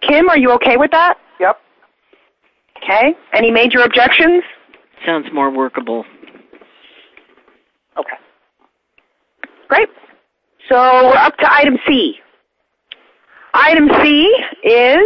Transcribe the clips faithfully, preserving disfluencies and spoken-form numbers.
Kim, are you okay with that? Yep. Okay. Any major objections? Sounds more workable. Okay. Great. So we're up to item C. Item C is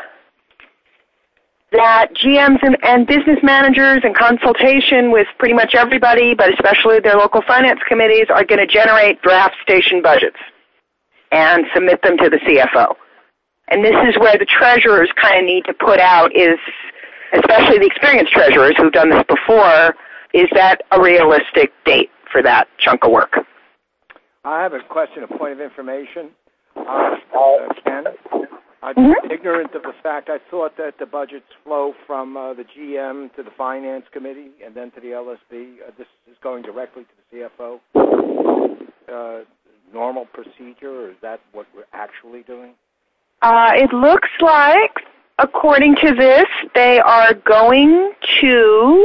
that G Ms and, and business managers in consultation with pretty much everybody, but especially their local finance committees, are going to generate draft station budgets and submit them to the C F O. And this is where the treasurers kind of need to put out is, especially the experienced treasurers who've done this before, is that a realistic date for that chunk of work? I have a question, a point of information. Uh, uh, Ken, I'm mm-hmm. ignorant of the fact. I thought that the budgets flow from uh, the G M to the Finance Committee and then to the L S B. Uh, this is going directly to the C F O. Uh, normal procedure, or is that what we're actually doing? Uh, it looks like, according to this, they are going to,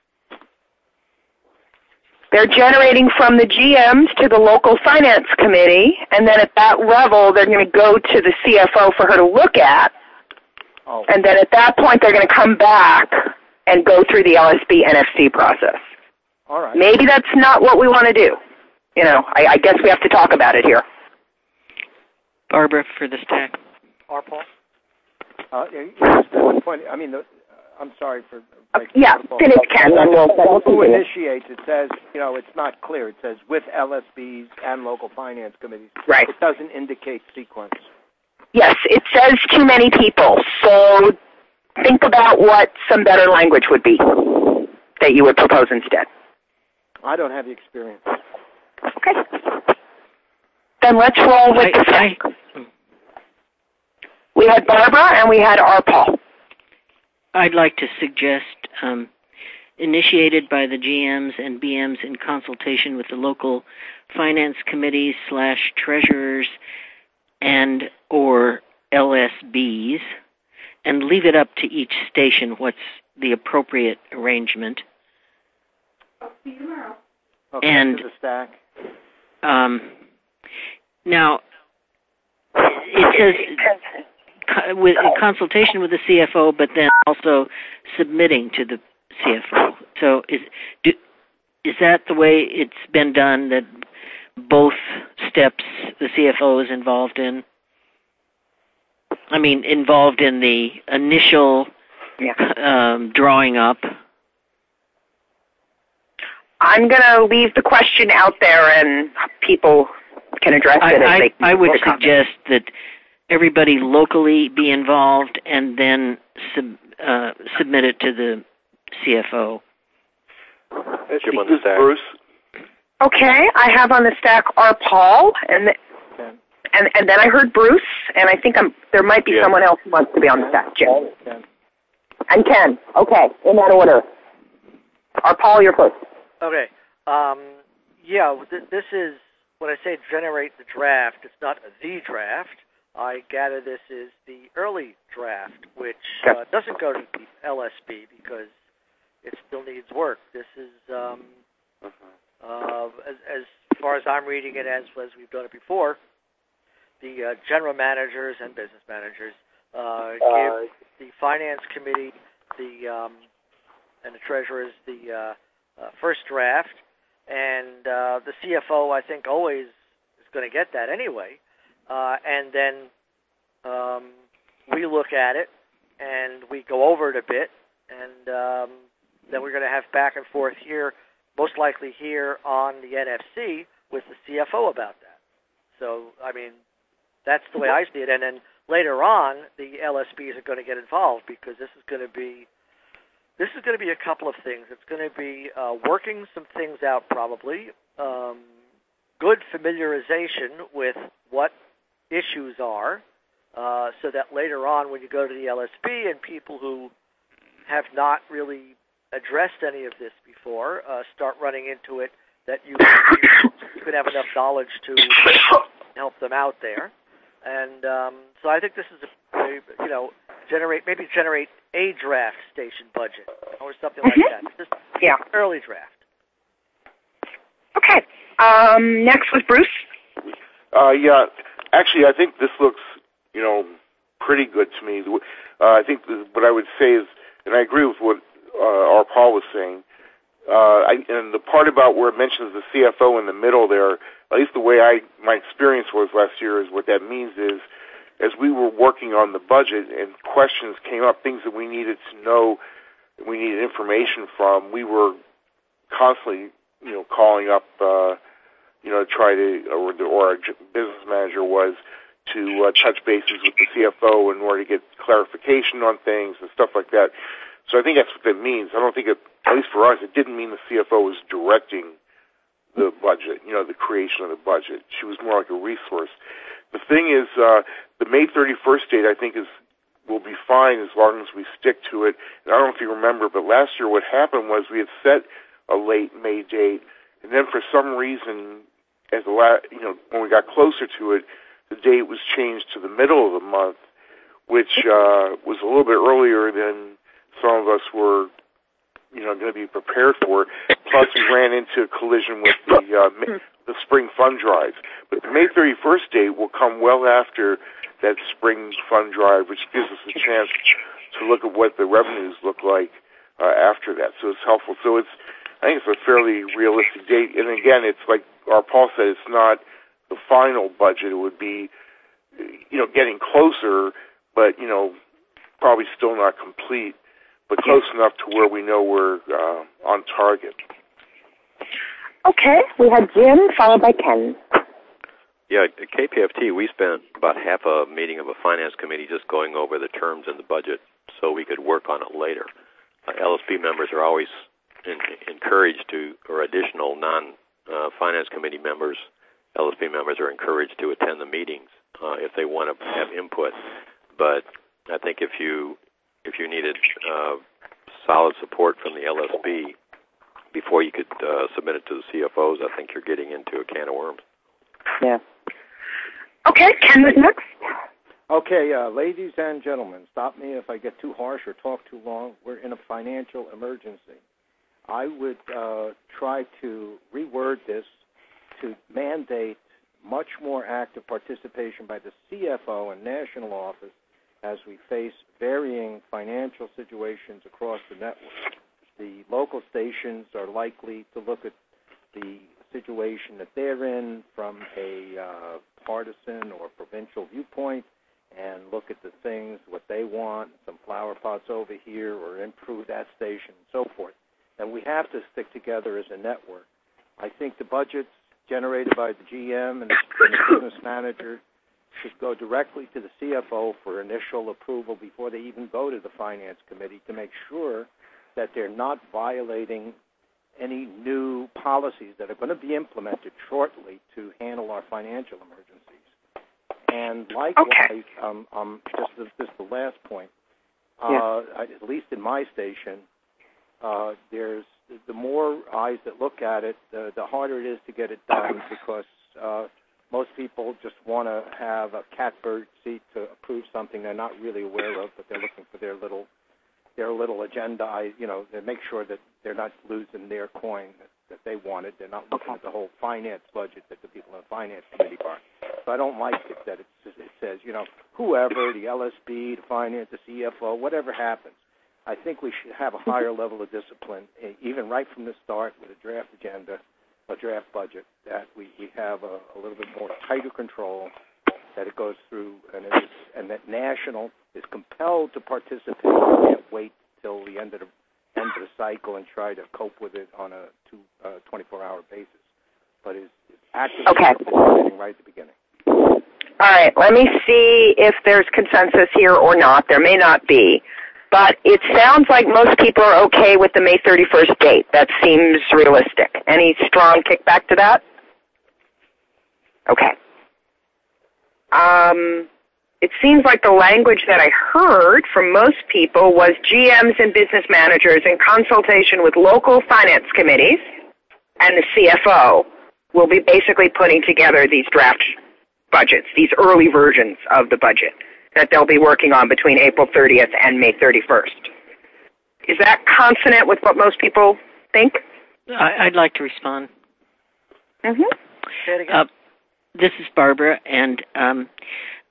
they're generating from the G Ms to the local finance committee, and then at that level, they're going to go to the C F O for her to look at, oh. and then at that point, they're going to come back and go through the L S B N F C process. All right. Maybe that's not what we want to do. You know, I, I guess we have to talk about it here. Barbara for the stack. Or Paul? Uh, yeah, point, I mean, the, uh, I'm sorry for... Uh, yeah, finish, Ken. Who initiates, it says, you know, it's not clear. It says with L S Bs and local finance committees. Right. It doesn't indicate sequence. Yes, it says too many people. So think about what some better language would be that you would propose instead. I don't have the experience. Okay. Then let's roll with I, the stack. I, we had Barbara and we had R. Paul. I'd like to suggest um, initiated by the G Ms and B Ms in consultation with the local finance committees slash treasurers and or L S Bs, and leave it up to each station what's the appropriate arrangement. I'll see you tomorrow. Okay, and to the stack. Um, now, it says with in consultation with the C F O, but then also submitting to the C F O. So is do, is that the way it's been done, that both steps the C F O is involved in? I mean, involved in the initial yeah. um, drawing up? I'm going to leave the question out there and people can address I, it as I, they I would comment. suggest that everybody locally be involved and then sub, uh, submit it to the C F O. That's your on the stack. Bruce. Okay, I have on the stack R. Paul, and the, and and then I heard Bruce, and I think I'm there might be yeah. someone else who wants to be on the stack, Jim. Ken. And Ken. Okay, in that order. R. Paul, you're first. Okay. Um, yeah, th- this is, when I say generate the draft, it's not the draft. I gather this is the early draft, which uh, doesn't go to the L S B because it still needs work. This is, um, uh, as, as far as I'm reading it, as, as we've done it before, the uh, general managers and business managers uh, give the finance committee the um, and the treasurers the uh, Uh, first draft, and uh, the C F O, I think, always is going to get that anyway. Uh, and then um, we look at it, and we go over it a bit, and um, then we're going to have back and forth here, most likely here on the N F C with the C F O about that. So, I mean, that's the way I see it. And then later on, the L S Bs are going to get involved because this is going to be This is going to be a couple of things. It's going to be uh, working some things out probably, um, good familiarization with what issues are, uh, so that later on when you go to the L S B and people who have not really addressed any of this before uh, start running into it, that you, you could have enough knowledge to help them out there. And um, so I think this is, a, a, you know, generate maybe generate a draft station budget or something mm-hmm. like that. Just yeah. early draft. Okay. Um, next was Bruce. Uh, yeah. Actually, I think this looks, you know, pretty good to me. Uh, I think the, what I would say is, and I agree with what uh, our Paul was saying, uh, I, and the part about where it mentions the C F O in the middle there, at least the way I my experience was last year, is what that means is, as we were working on the budget and questions came up, things that we needed to know, we needed information from, we were constantly, you know, calling up, uh, you know, try to, or, the, or our business manager was to uh, touch bases with the C F O in order to get clarification on things and stuff like that. So I think that's what that means. I don't think it, at least for us, it didn't mean the C F O was directing the budget, you know, the creation of the budget. She was more like a resource. The thing is, uh, the May thirty-first date, I think, is will be fine as long as we stick to it. And I don't know if you remember, but last year what happened was we had set a late May date, and then for some reason, as the la- you know, when we got closer to it, the date was changed to the middle of the month, which uh, was a little bit earlier than some of us were, you know, going to be prepared for. Plus, we ran into a collision with the uh, the spring fund drive. But the May thirty-first date will come well after that spring fund drive, which gives us a chance to look at what the revenues look like uh, after that. So it's helpful. So it's, I think it's a fairly realistic date. And again, it's like our Paul said, it's not the final budget. It would be, you know, getting closer, but, you know, probably still not complete, but close enough to where we know we're uh, on target. Okay, we had Jim, followed by Ken. Yeah, at K P F T, we spent about half a meeting of a finance committee just going over the terms in the budget so we could work on it later. Uh, L S P members are always in, encouraged to, or additional non-finance uh, committee members, L S P members are encouraged to attend the meetings uh, if they want to have input. But I think if you if you needed uh, solid support from the L S P before you could uh, submit it to the C F Os, I think you're getting into a can of worms. Yeah. Okay, Ken was next. Okay, uh, ladies and gentlemen, stop me if I get too harsh or talk too long. We're in a financial emergency. I would uh, try to reword this to mandate much more active participation by the C F O and national office as we face varying financial situations across the network. The local stations are likely to look at the situation that they're in from a uh, partisan or provincial viewpoint and look at the things, what they want, some flower pots over here, or improve that station, and so forth. And we have to stick together as a network. I think the budgets generated by the G M and the, and the business manager should go directly to the C F O for initial approval before they even go to the Finance Committee to make sure that they're not violating any new policies that are going to be implemented shortly to handle our financial emergencies. And likewise, okay. um, um, just this, this the last point, uh, yeah. at least in my station, uh, there's the more eyes that look at it, the, the harder it is to get it done because uh, most people just want to have a catbird seat to approve something they're not really aware of, but they're looking for their little their little agenda, I, you know, to make sure that they're not losing their coin that, that they wanted. They're not looking at the whole finance budget that the people in the Finance Committee are. So I don't like it that it, it says, you know, whoever, the L S B, the finance, the C F O, whatever happens. I think we should have a higher level of discipline, even right from the start with a draft agenda, a draft budget, that we, we have a, a little bit more tighter control, that it goes through, and, it is, and that national is compelled to participate. We can't wait till the end of the end of the cycle and try to cope with it on a two, uh, twenty-four hour basis, but is, is actively okay. participating right at the beginning. All right, let me see if there's consensus here or not. There may not be. But it sounds like most people are okay with the May thirty-first date. That seems realistic. Any strong kickback to that? Okay. Um, it seems like the language that I heard from most people was G Ms and business managers in consultation with local finance committees and the C F O will be basically putting together these draft budgets, these early versions of the budget that they'll be working on between April thirtieth and May thirty-first. Is that consonant with what most people think? I, I'd like to respond. Mm-hmm. Say it again. Uh, this is Barbara, and um,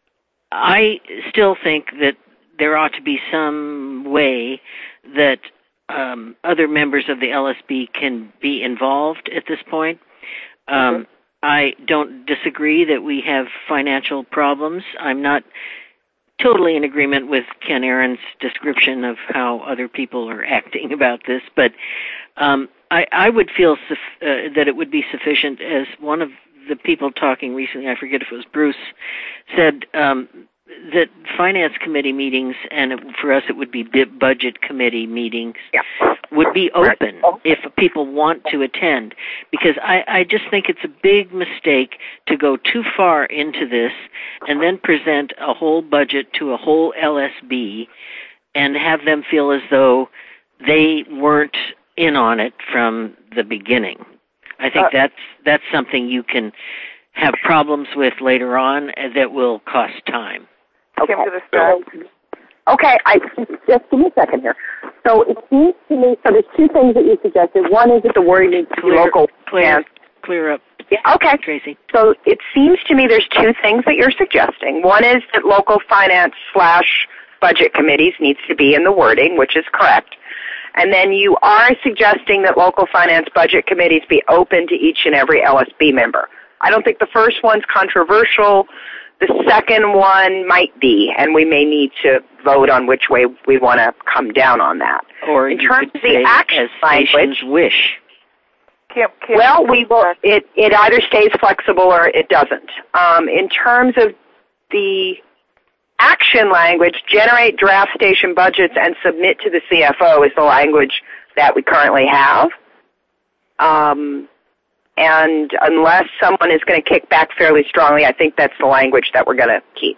I still think that there ought to be some way that um, other members of the L S B can be involved at this point. Um, mm-hmm. I don't disagree that we have financial problems. I'm not totally in agreement with Ken Aaron's description of how other people are acting about this, but um, I, I would feel suf- uh, that it would be sufficient, as one of the people talking recently, I forget if it was Bruce, said um, that finance committee meetings, and for us it would be budget committee meetings, yeah. would be open if people want to attend. Because I, I just think it's a big mistake to go too far into this and then present a whole budget to a whole L S B and have them feel as though they weren't in on it from the beginning. I think uh, that's that's something you can have problems with later on that will cost time. Okay. Okay, I just give me a second here. So it seems to me, so there's two things that you suggested. One is that the wording needs to be clear, local. Clear, and, clear up. Yeah, okay. Tracy. So it seems to me there's two things that you're suggesting. One is that local finance slash budget committees needs to be in the wording, which is correct. And then you are suggesting that local finance budget committees be open to each and every L S B member. I don't think the first one's controversial. The second one might be, and we may need to vote on which way we want to come down on that. Or in you terms could of the say action as language, wish. Can't, can't well, we will. It it either stays flexible or it doesn't. Um, in terms of the action language, generate draft station budgets and submit to the C F O is the language that we currently have. Um, and unless someone is going to kick back fairly strongly, I think that's the language that we're going to keep.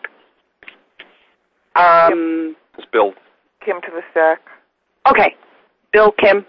Um, it's Bill. Kim to the stack. Okay. Bill, Kim.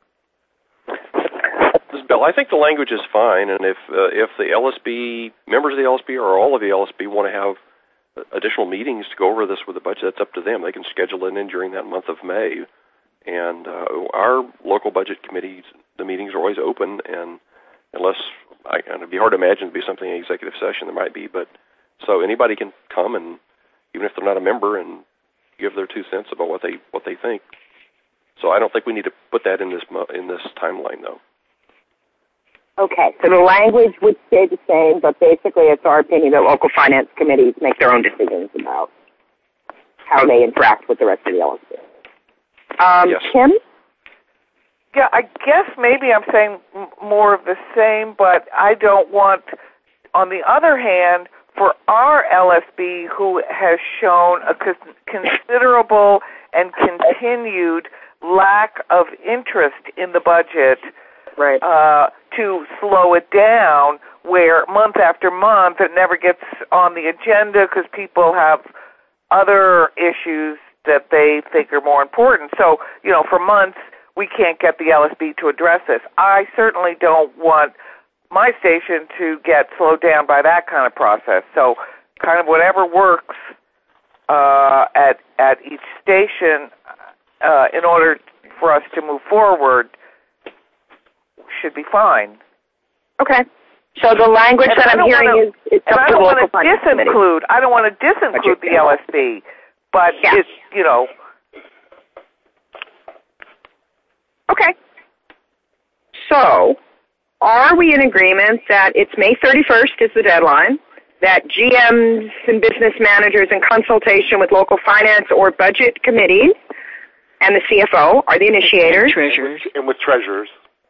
This is Bill. I think the language is fine, and if uh, if the L S B, members of the L S B or all of the L S B want to have additional meetings to go over this with the budget, that's up to them. They can schedule it in during that month of May. And uh, our local budget committees, the meetings are always open, and unless, I, and it'd be hard to imagine it'd be something in executive session, there might be, but so anybody can come, and even if they're not a member, and give their two cents about what they what they think. So I don't think we need to put that in this in this timeline, though. Okay, so the language would stay the same, but basically it's our opinion that local finance committees make their own decisions about how they interact with the rest of the L S B. Um, yes. Kim? Yeah, I guess maybe I'm saying m- more of the same, but I don't want, on the other hand, for our L S B, who has shown a con- considerable and continued lack of interest in the budget, right. uh, to slow it down, where month after month it never gets on the agenda because people have other issues that they think are more important. So, you know, for months we can't get the L S B to address this. I certainly don't want my station to get slowed down by that kind of process. So kind of whatever works uh, at at each station uh, in order for us to move forward should be fine. Okay. So the language and that I'm hearing wanna, is, is and I don't want to disinclude. Committee. I don't want to disinclude the L S B, but yeah. it's, you know. Okay. So, are we in agreement that it's May thirty-first is the deadline, that G Ms and business managers in consultation with local finance or budget committees and the C F O are the initiators? Treasurers. And with treasurers.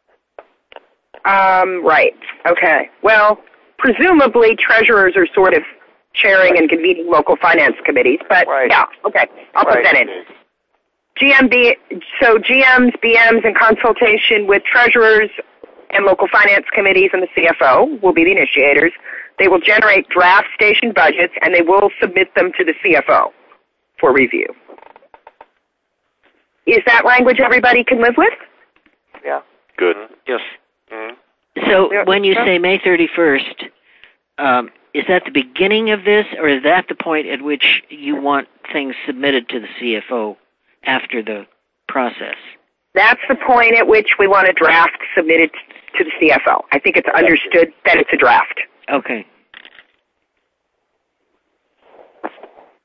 Um, right. Okay. Well, presumably treasurers are sort of chairing and convening local finance committees, but right. yeah, okay. I'll right. put that in. G M B, so G Ms, B Ms in consultation with treasurers and local finance committees and the C F O will be the initiators. They will generate draft station budgets and they will submit them to the C F O for review. Is that language everybody can live with? Yeah. Good. Mm-hmm. Yes. Mm-hmm. So Yeah. when you say May thirty-first, um, is that the beginning of this, or is that the point at which you want things submitted to the C F O after the process? That's the point at which we want a draft submitted to the C F O. I think it's understood that it's a draft. Okay.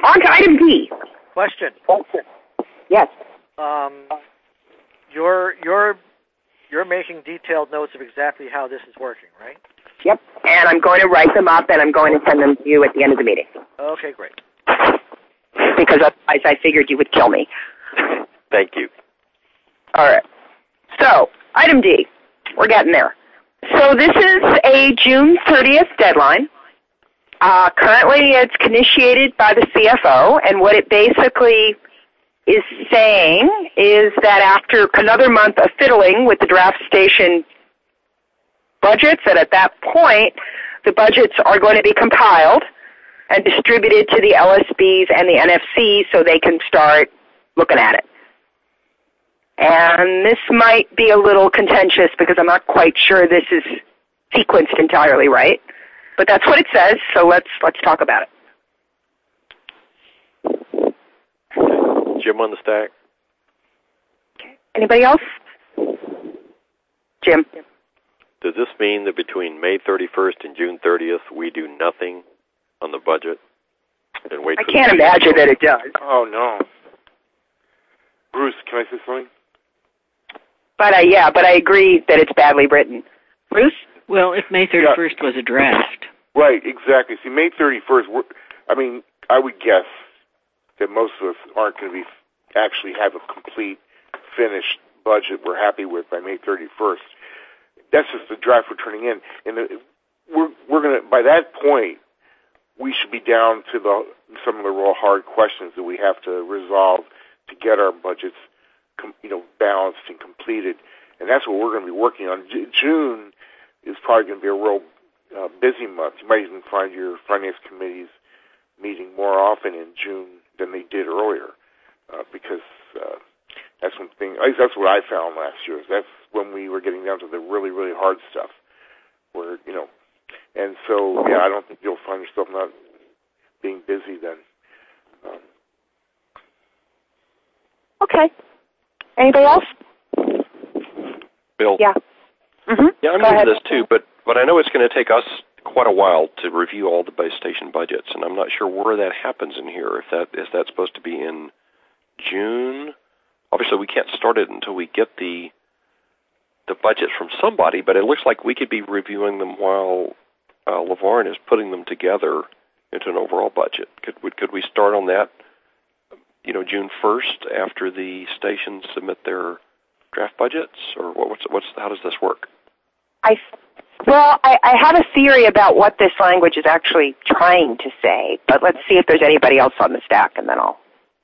on to item D. Question. Yes. Um, you're you're you're making detailed notes of exactly how this is working, right? Yep. And I'm going to write them up, and I'm going to send them to you at the end of the meeting. Okay, great. Because otherwise I figured you would kill me. Thank you. All right. So, item D. We're getting there. So this is a June thirtieth deadline. Uh, currently it's initiated by the C F O, and what it basically is saying is that after another month of fiddling with the draft station budgets, that at that point the budgets are going to be compiled and distributed to the L S Bs and the N F Cs so they can start looking at it. And this might be a little contentious because I'm not quite sure this is sequenced entirely right. But that's what it says, so let's let's talk about it. Jim on the stack. Okay. Anybody else? Jim. Does this mean that between May thirty-first and June thirtieth we do nothing on the budget and wait? I for can't the imagine that it does. Oh no, Bruce, can I say something? But I, yeah, but I agree that it's badly written. Bruce? Well, if May thirty-first yeah. was a draft. Right, exactly. See, May thirty-first, we're, I mean, I would guess that most of us aren't going to be actually have a complete, finished budget we're happy with by May thirty-first. That's just the draft we're turning in. And the, we're, we're going to, by that point, we should be down to the some of the real hard questions that we have to resolve to get our budgets, com, you know, balanced and completed. And that's what we're going to be working on. J- June is probably going to be a real uh, busy month. You might even find your finance committees meeting more often in June than they did earlier, uh, because uh, that's one thing. At least that's what I found last year. Is that's when we were getting down to the really, really hard stuff. Where you know, and so yeah, I don't think you'll find yourself not being busy then. Um, okay. Anybody else? Bill. Yeah. Mm-hmm. Yeah, I'm new to this too, but but I know it's going to take us quite a while to review all the base station budgets, and I'm not sure where that happens in here. If that is that supposed to be in June? Obviously, we can't start it until we get the the budgets from somebody, but it looks like we could be reviewing them while uh, LaVarn is putting them together into an overall budget. Could we, could we start on that, you know, June first after the stations submit their draft budgets, or what, what's what's how does this work? I well, I, I have a theory about what this language is actually trying to say, but let's see if there's anybody else on the stack, and then I'll.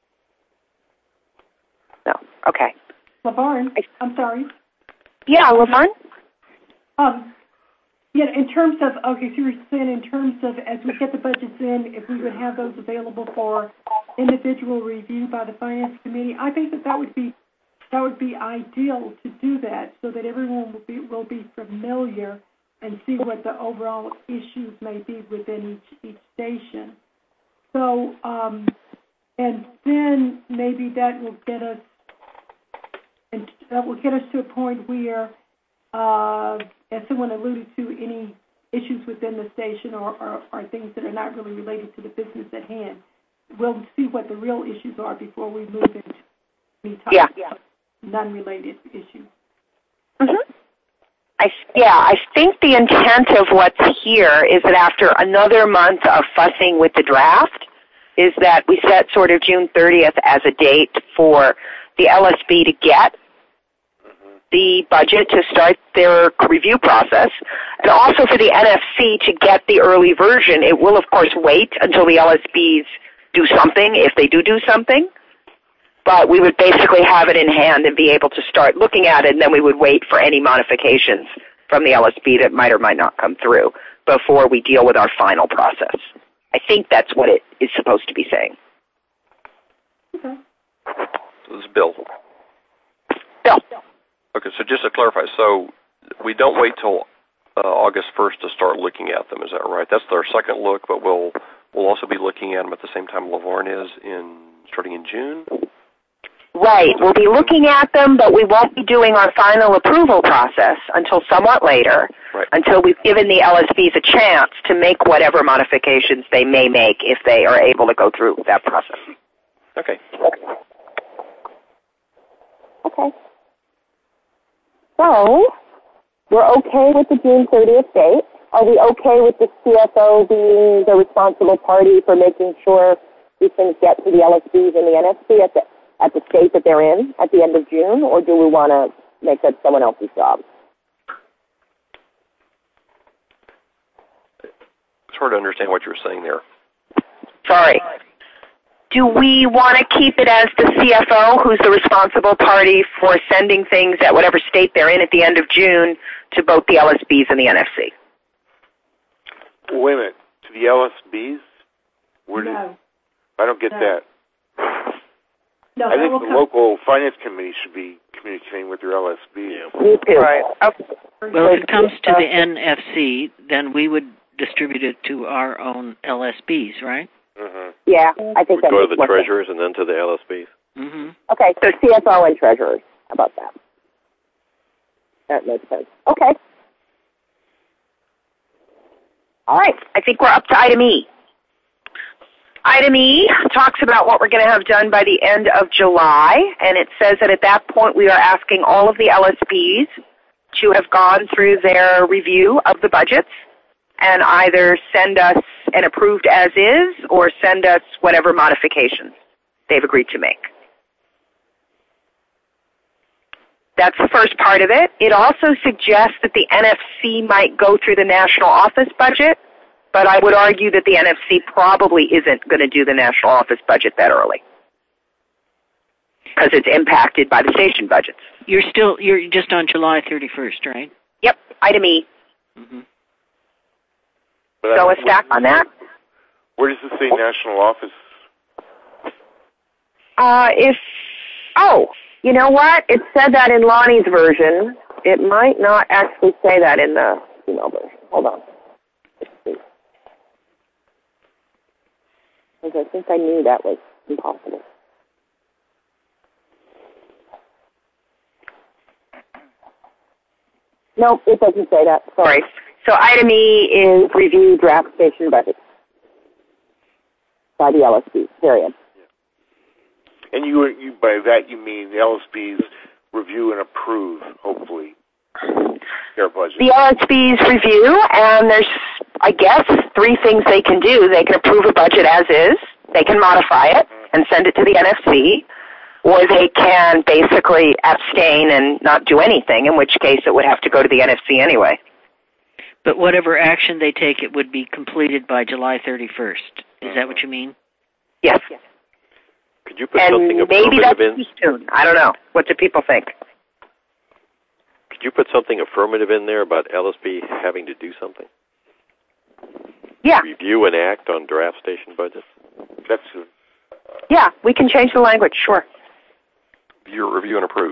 No, okay. LaVarn, I'm sorry. Yeah, LaVarn. Um, yeah, in terms of okay, so you're saying in terms of as we get the budgets in, if we would have those available for individual review by the finance committee, I think that that would be. That would be ideal to do that so that everyone will be will be familiar and see what the overall issues may be within each, each station. So, um, and then maybe that will get us, and that will get us to a point where, uh, as someone alluded to, any issues within the station or, or, or things that are not really related to the business at hand, we'll see what the real issues are before we move into any type yeah. of non-related issues. Mm-hmm. I, yeah, I think the intent of what's here is that after another month of fussing with the draft, is that we set sort of June thirtieth as a date for the L S B to get the budget to start their review process, and also for the N F C to get the early version. It will, of course, wait until the L S Bs do something, if they do do something. But we would basically have it in hand and be able to start looking at it, and then we would wait for any modifications from the L S B that might or might not come through before we deal with our final process. I think that's what it is supposed to be saying. Okay. So this is Bill. Bill. Okay, so just to clarify, so we don't wait till uh, August first to start looking at them, is that right? That's our second look, but we'll we'll also be looking at them at the same time LaVarn is in starting in June? Right. We'll be looking at them, but we won't be doing our final approval process until somewhat later, right. until we've given the L S Bs a chance to make whatever modifications they may make if they are able to go through that process. Okay. Okay. So, we're okay with the June thirtieth date. Are we okay with the C F O being the responsible party for making sure these things get to the L S Bs and the N F C at the at the state that they're in at the end of June, or do we want to make that someone else's job? It's hard to understand what you're saying there. Sorry. Do we want to keep it as the C F O who's the responsible party for sending things at whatever state they're in at the end of June to both the L S Bs and the N F C? Wait a minute. To the L S Bs? Where No. do, I don't get No. that. No, I that think will the come. local finance committee should be communicating with their L S Bs. Yeah. Me too. Right. Okay. Well, if it comes to the N F C, then we would distribute it to our own L S Bs, right? Mm-hmm. Yeah, I think We that go to makes the more sense. treasurers and then to the L S Bs. Mm-hmm. Okay, so C F O and treasurers. How about that? That makes sense. Okay. All right. I think we're up to item E. Item E talks about what we're going to have done by the end of July, and it says that at that point we are asking all of the L S Bs to have gone through their review of the budgets and either send us an approved as is or send us whatever modifications they've agreed to make. That's the first part of it. It also suggests that the N F C might go through the national office budget, but I would argue that the N F C probably isn't going to do the national office budget that early because it's impacted by the station budgets. You're still, you're just on July thirty-first, right? Yep, item E. Mm-hmm. But So I- a stack on that? Where does it say national office? Uh, if, oh, you know what? It said that in Lonnie's version. It might not actually say that in the email version. Hold on. Let's see. Because I think I knew that was impossible. Nope, it doesn't say that. Sorry. So item E is review draft station budget by the L S B, period. And you, you by that you mean the L S Bs review and approve, hopefully, their budget. The L S Bs review, and there's, I guess, three things they can do. They can approve a budget as is, they can modify it and send it to the N F C, or they can basically abstain and not do anything, in which case it would have to go to the N F C anyway. But whatever action they take, it would be completed by July thirty-first. Is that what you mean? Yes. Could you put And something maybe that's affirmative in? too soon. I don't know. What do people think? Could you put something affirmative in there about L S B having to do something? Yeah. Review and act on draft station budgets? That's Yeah, we can change the language, sure. Review, review and approve.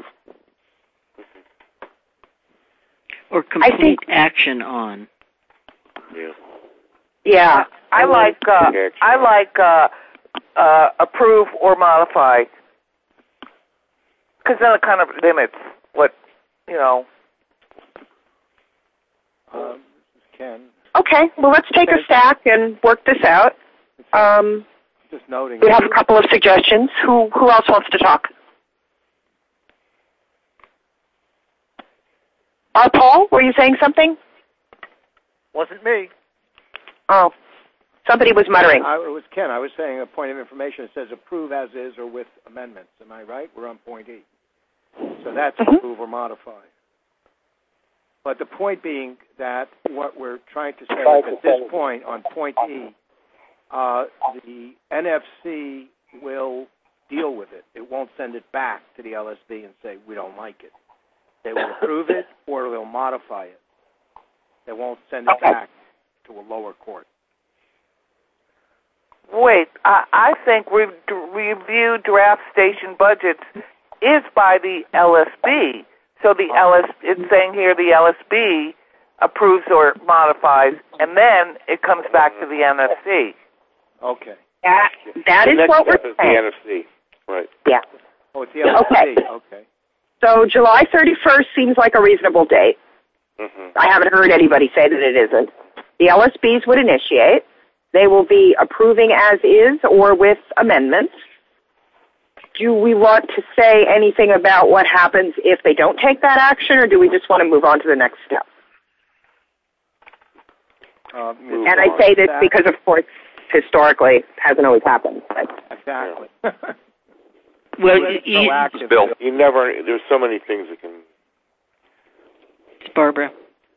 Or complete think- action on. Yeah. Yeah. I like uh, I like uh, uh, approve or modify, because then it kind of limits what you know. Um, this is Ken. Okay, well, let's take a stack and work this out. Um, Just noting. we have a couple of suggestions. Who who else wants to talk? Uh, Paul, were you saying something? Wasn't me. Oh, somebody was muttering. I, it was Ken. I was saying a point of information. It says approve as is or with amendments. Am I right? We're on point E. So that's Mhm. approve or modify. But the point being that what we're trying to say is at this point on point E, uh, the N F C will deal with it. It won't send it back to the L S B and say, we don't like it. They will approve it or they'll modify it. They won't send it Okay. back to a lower court. Wait, I, I think re- review draft station budgets is by the L S B. So the L S, it's saying here the L S B approves or modifies, and then it comes back to the N F C. Okay. That, that the is next what we're step is the saying. N F C. Right. Yeah. Oh, it's the L S P. Okay. Okay. So July thirty-first seems like a reasonable date. Mm-hmm. I haven't heard anybody say that it isn't. The L S Bs would initiate. They will be approving as is or with amendments. Do we want to say anything about what happens if they don't take that action, or do we just want to move on to the next step? Uh, and I say this because, of course, historically, it hasn't always happened. But. Exactly. Well, you, Bill, you never. There's so many things that can. Barbara.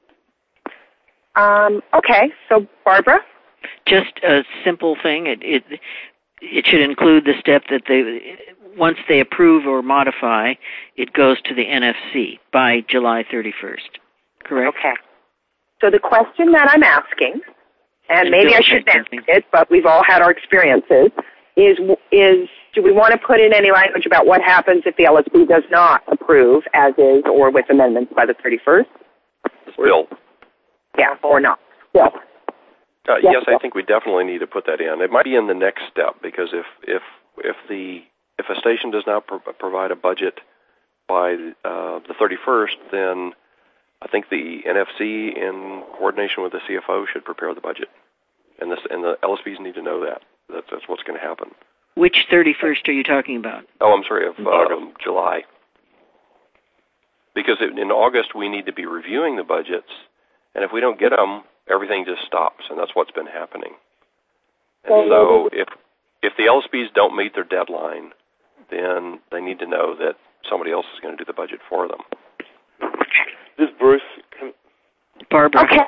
Um, okay, so Barbara. Just a simple thing. It it it should include the step that they once they approve or modify, it goes to the N F C by July thirty-first. Correct? Okay. So the question that I'm asking, and, and maybe I shouldn't answer it, but we've all had our experiences, is is do we want to put in any language about what happens if the L S B does not approve as is or with amendments by the thirty-first? Bill. Yeah, or not. Yeah. Uh, yes, I think we definitely need to put that in. It might be in the next step because if if if the if a station does not pro- provide a budget by uh, the thirty-first, then I think the N F C, in coordination with the C F O, should prepare the budget, and this and the L S Bs need to know that. That's, that's what's going to happen. Which thirty-first are you talking about? Oh, I'm sorry, of um, July. Because in August we need to be reviewing the budgets, and if we don't get them, everything just stops, and that's what's been happening. And so if if the L S Bs don't meet their deadline, then they need to know that somebody else is going to do the budget for them. This Bruce. Can... Barbara. Okay.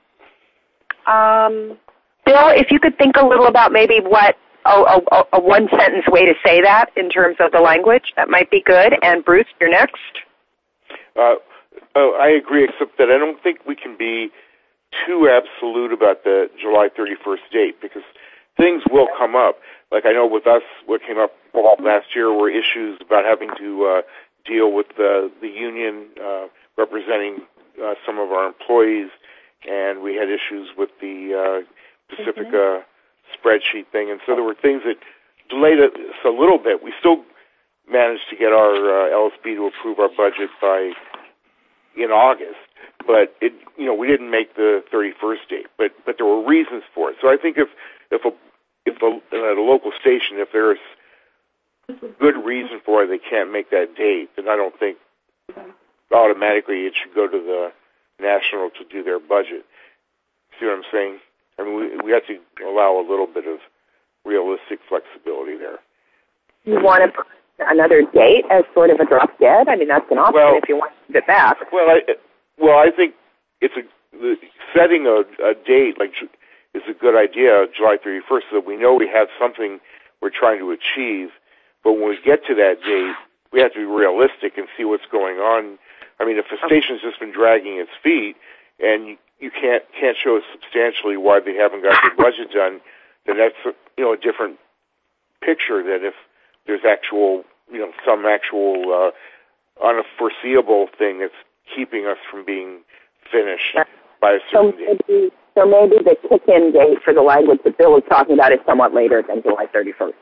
Um, Bill, if you could think a little about maybe what a, a, a one-sentence way to say that in terms of the language, that might be good. And Bruce, you're next. Uh, oh, I agree, except that I don't think we can be too absolute about the July thirty-first date because things will come up. Like I know with us, what came up last year were issues about having to uh, deal with the, the union uh, representing uh, some of our employees, and we had issues with the uh, Pacifica spreadsheet thing, and so there were things that delayed us a little bit. We still managed to get our uh, L S B to approve our budget by in August, but it you know we didn't make the thirty-first date. But but there were reasons for it. So I think if if a if a, at a local station if there's good reason for why they can't make that date, then I don't think automatically it should go to the national to do their budget. See what I'm saying? I mean, we we have to allow a little bit of realistic flexibility there. You want to put another date as sort of a drop dead? I mean, that's an option well, if you want to get back. Well, I well I think it's a the, setting a, a date like is a good idea, July thirty-first, so that we know we have something we're trying to achieve. But when we get to that date, we have to be realistic and see what's going on. I mean, if a station's just been dragging its feet and you, you can't can't show us substantially why they haven't got their budget done, then that's a, you know a different picture than if there's actual you know some actual uh, unforeseeable thing that's keeping us from being finished by a certain so date. Maybe, so maybe the kick-in date for the language that Bill was talking about is somewhat later than July thirty-first.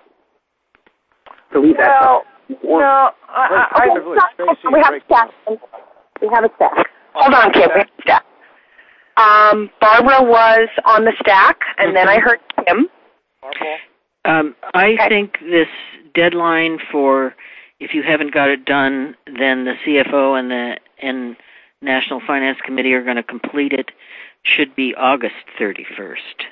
So leave well, that. No, I, I, I, we have a stack. We have a stack. Hold on, Kim. We have a stack. Um, Barbara was on the stack, and mm-hmm. then I heard Kim. Um, I okay. think this deadline for if you haven't got it done, then the C F O and the and National Finance Committee are going to complete it, should be August thirty-first.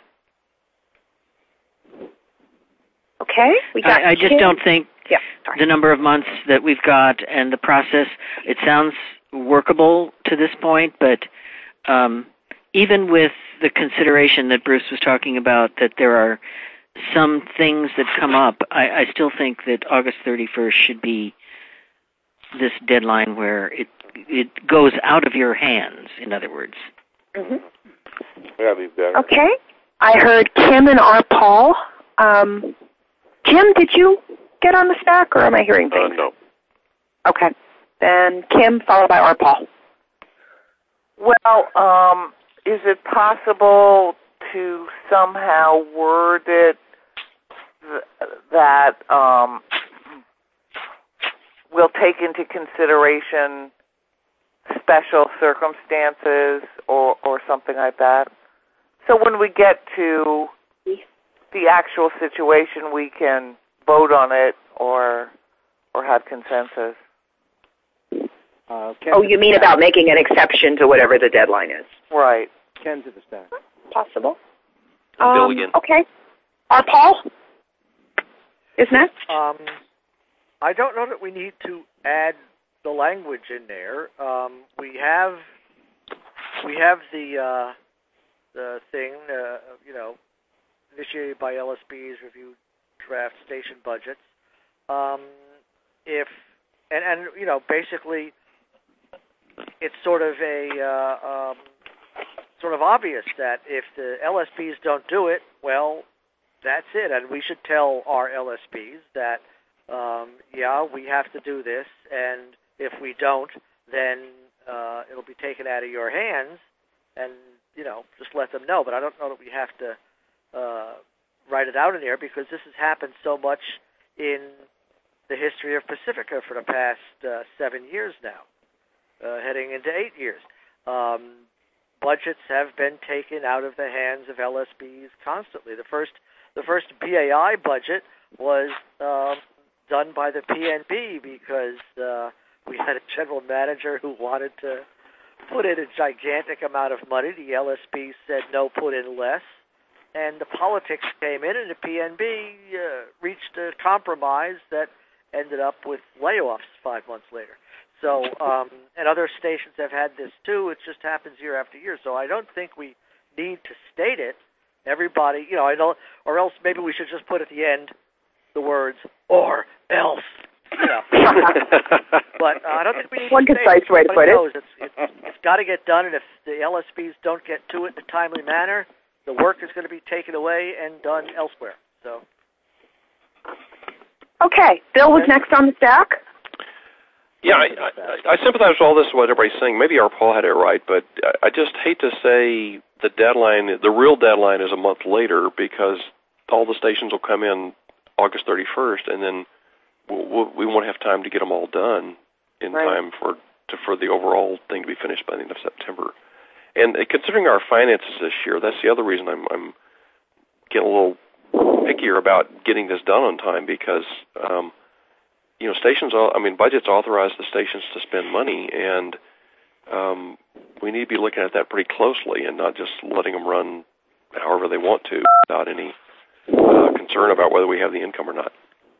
Okay. We got I, I just Kim. don't think yeah, the number of months that we've got and the process, it sounds workable to this point, but um, even with the consideration that Bruce was talking about, that there are some things that come up, I, I still think that August thirty-first should be this deadline where it it goes out of your hands, in other words. Mm-hmm. Yeah, be better. Okay. I heard Kim and R. Paul. Um, Kim, did you get on the stack, or am I hearing things? Uh, no. Okay. Then Kim, followed by R. Paul. Well, um, is it possible to somehow word it th- that um, we'll take into consideration special circumstances or, or something like that. So when we get to the actual situation, we can vote on it or or have consensus. Uh, oh, you mean about making an exception to whatever the deadline is? Right. Ken to the stack. Possible. Bill Um, again. okay. Our Paul is next. Um, I don't know that we need to add the language in there. Um, we have we have the uh, the thing, uh, you know, initiated by L S Bs, review draft station budgets. Um, if and and you know, basically, it's sort of a uh, um, sort of obvious that if the L S Bs don't do it, well, that's it, and we should tell our L S Bs that um, yeah, we have to do this, and if we don't, then uh, it'll be taken out of your hands, and you know, just let them know. But I don't know that we have to uh, write it out in there because this has happened so much in the history of Pacifica for the past uh, seven years now, uh, heading into eight years. Um, budgets have been taken out of the hands of L S Bs constantly. The first, the first B A I budget was um, done by the P N B because uh, we had a general manager who wanted to put in a gigantic amount of money. The L S B said no, put in less. And the politics came in, and the P N B uh, reached a compromise that ended up with layoffs five months later. So, um, and other stations have had this too. It just happens year after year. So I don't think we need to state it. Everybody, you know, I know, or else maybe we should just put at the end the words "or else." You know. But uh, I don't think we need One to concise way to put it. It's, it's, it's got to get done, and if the L S Bs don't get to it in a timely manner, the work is going to be taken away and done elsewhere. So. Okay, Bill was next on the stack. Yeah, I, I, I sympathize with all this, what everybody's saying. Maybe our Paul had it right, but I, I just hate to say the deadline, the real deadline is a month later because all the stations will come in August thirty-first, and then we'll, we'll, we won't have time to get them all done in right. time for to, for the overall thing to be finished by the end of September. And considering our finances this year, that's the other reason I'm, I'm getting a little pickier about getting this done on time because, um, you know, stations, I mean, budgets authorize the stations to spend money, and um, we need to be looking at that pretty closely and not just letting them run however they want to without any uh, concern about whether we have the income or not.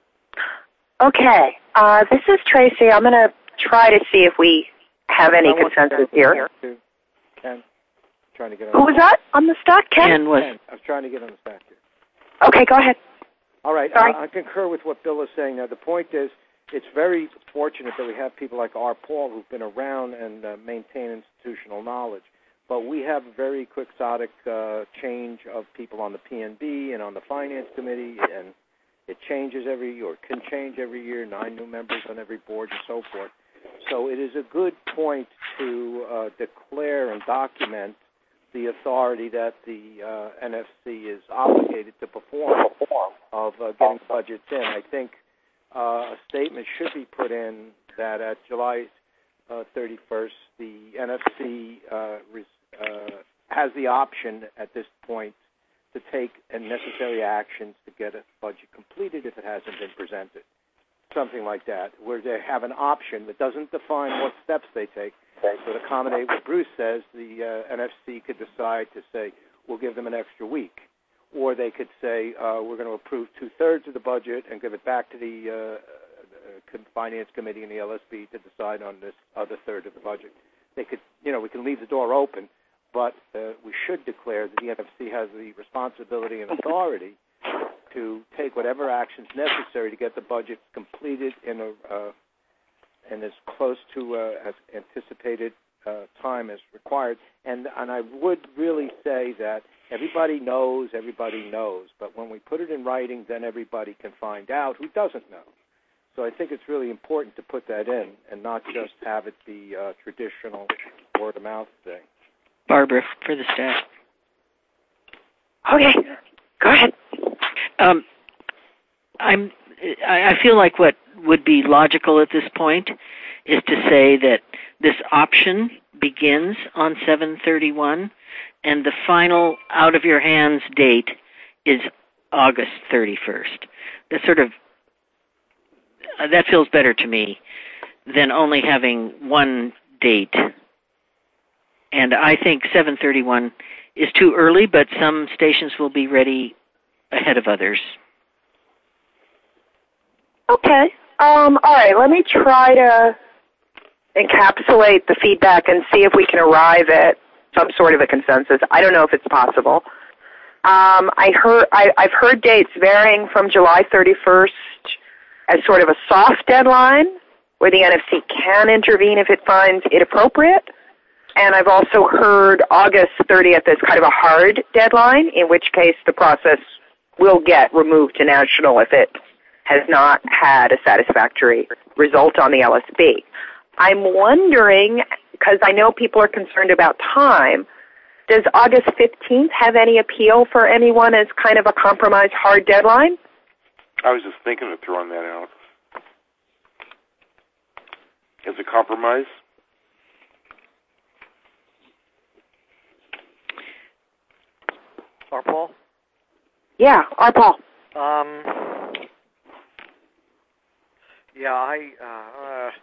Okay, uh, this is Tracy. I'm going to try to see if we have any consensus here. Ken, trying to get on Who was that on the stack? Ken? Ken was. Ken, I was trying to get on the stack here. Okay, go ahead. All right, Sorry. uh, I concur with what Bill is saying. Now, the point is, it's very fortunate that we have people like R. Paul who've been around and uh, maintain institutional knowledge. But we have a very quixotic uh, change of people on the P N B and on the Finance Committee, and it changes every year, or can change every year, nine new members on every board and so forth. So it is a good point to uh, declare and document the authority that the uh, N F C is obligated to perform of uh, getting budgets in. I think uh, a statement should be put in that at July uh, thirty-first, the N F C uh, res- uh, has the option at this point to take necessary actions to get a budget completed if it hasn't been presented. Something like that, where they have an option that doesn't define what steps they take. So to accommodate what Bruce says, the uh, N F C could decide to say, we'll give them an extra week. Or they could say, uh, we're going to approve two-thirds of the budget and give it back to the uh, uh, Finance Committee and the L S B to decide on this other third of the budget. They could, you know, we can leave the door open, but uh, we should declare that the N F C has the responsibility and authority to take whatever actions necessary to get the budget completed in a uh, in as close to uh, as anticipated uh, time as required. And and I would really say that everybody knows, everybody knows, but when we put it in writing, then everybody can find out who doesn't know. So I think it's really important to put that in and not just have it be a traditional word-of-mouth thing. Barbara, for the staff. Okay, go ahead. Um, I'm. I I feel like what would be logical at this point is to say that this option begins on seven thirty-one, and the final out-of-your-hands date is August thirty-first. That sort of, uh, that feels better to me than only having one date. And I think seven thirty-one is too early, but some stations will be ready ahead of others. Okay. Um, all right, let me try to encapsulate the feedback and see if we can arrive at some sort of a consensus. I don't know if it's possible. Um, I heard, I, I've heard dates varying from July thirty-first as sort of a soft deadline where the N F C can intervene if it finds it appropriate. And I've also heard August thirtieth as kind of a hard deadline, in which case the process will get removed to national if it has not had a satisfactory result on the L S B. I'm wondering, because I know people are concerned about time, does August fifteenth have any appeal for anyone as kind of a compromise hard deadline? I was just thinking of throwing that out. As a compromise? Our Paul? Yeah, our Paul. Um, yeah, I, uh, uh,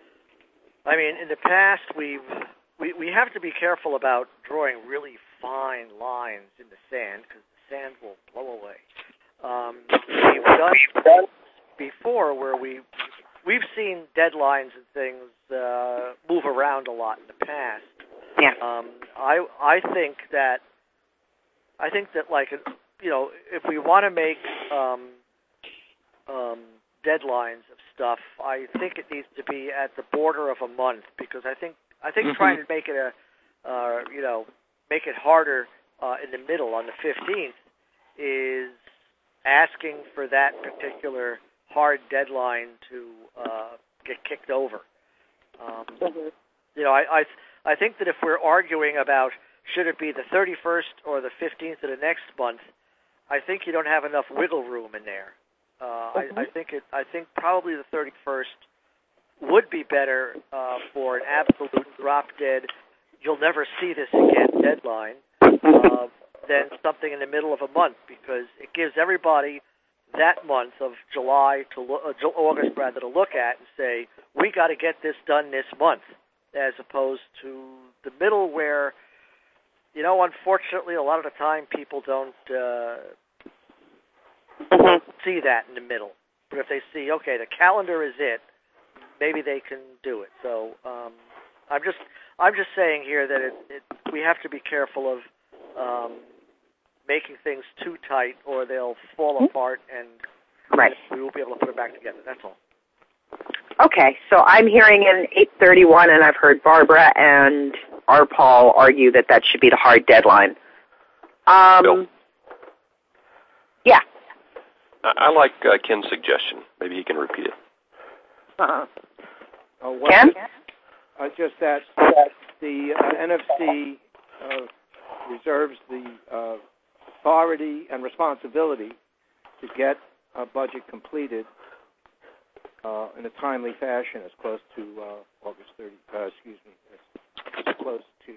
I mean, in the past, we've, we we have to be careful about drawing really fine lines in the sand, because the sand will blow away. Um, we've done before where we, we've seen deadlines and things uh, move around a lot in the past. Yeah. Um, I I think that I think that like you know if we want to make um, um, deadlines of stuff, I think it needs to be at the border of a month, because I think I think mm-hmm. trying to make it a uh, you know make it harder uh, in the middle on the fifteenth is asking for that particular hard deadline to uh, get kicked over. Um, mm-hmm. You know, I, I I think that if we're arguing about should it be the thirty-first or the fifteenth of the next month, I think you don't have enough wiggle room in there. Uh, mm-hmm. I, I think it. I think probably the thirty-first would be better uh, for an absolute drop dead, you'll never see this again deadline uh, than something in the middle of a month, because it gives everybody that month of July to lo- uh, August rather to look at and say, we got to get this done this month, as opposed to the middle where, you know, unfortunately, a lot of the time people don't uh, mm-hmm. see that in the middle. But if they see, okay, the calendar is it, maybe they can do it. So um, I'm just I'm just saying here that it, it, we have to be careful of um, making things too tight, or they'll fall mm-hmm. apart, and right. we won't be able to put it back together. That's all. Okay, so I'm hearing in eight thirty-one, and I've heard Barbara and our Paul argue that that should be the hard deadline. Um, Bill. Yeah. I, I like uh, Ken's suggestion. Maybe he can repeat it. Uh-huh. Uh, what Ken? Is, uh, just that, that the uh, N F C uh, reserves the uh, authority and responsibility to get a budget completed uh, in a timely fashion, as close to uh, August thirtieth. Uh, excuse me, as, as close to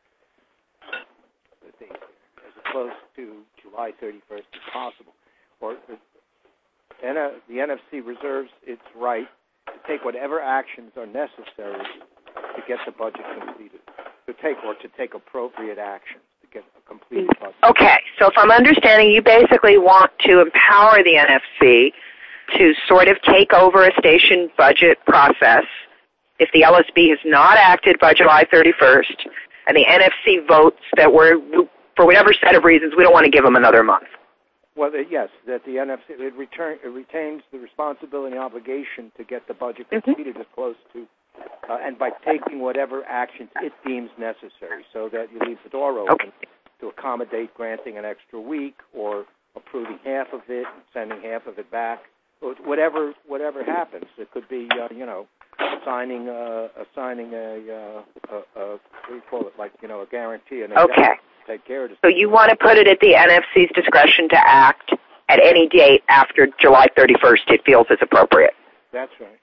the date, as close to July thirty-first as possible. Or the, the N F C reserves its right to take whatever actions are necessary to get the budget completed, to take or to take appropriate actions to get a completed budget. Okay, so if I'm understanding, you basically want to empower the N F C to sort of take over a station budget process if the L S B has not acted by July thirty-first, and the N F C votes that we're, for whatever set of reasons, we don't want to give them another month. Well, yes, that the N F C it, return, it retains the responsibility and obligation to get the budget completed mm-hmm. as close to, uh, and by taking whatever actions it deems necessary, so that you leave the door open okay. to accommodate granting an extra week or approving half of it, sending half of it back, whatever whatever happens. It could be, uh, you know, assigning uh, assigning a, uh, a, a what do you call it, like you know, a guarantee and a okay. Take care of it. So you want to put it at the N F C's discretion to act at any date after July thirty-first it feels is appropriate. That That's right.